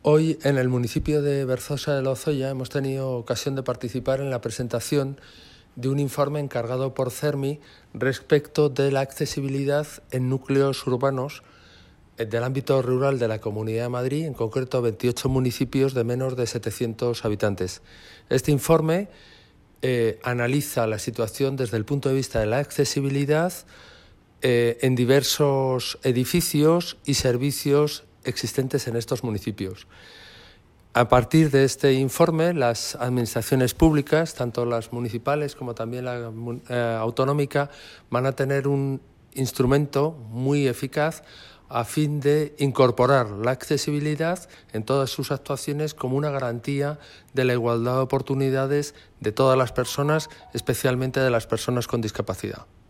Hoy en el municipio de Berzosa de Lozoya hemos tenido ocasión de participar en la presentación de un informe encargado por CERMI respecto de la accesibilidad en núcleos urbanos del ámbito rural de la Comunidad de Madrid, en concreto 28 municipios de menos de 700 habitantes. Este informe analiza la situación desde el punto de vista de la accesibilidad en diversos edificios y servicios existentes en estos municipios. A partir de este informe, las administraciones públicas, tanto las municipales como también la autonómica, van a tener un instrumento muy eficaz a fin de incorporar la accesibilidad en todas sus actuaciones como una garantía de la igualdad de oportunidades de todas las personas, especialmente de las personas con discapacidad.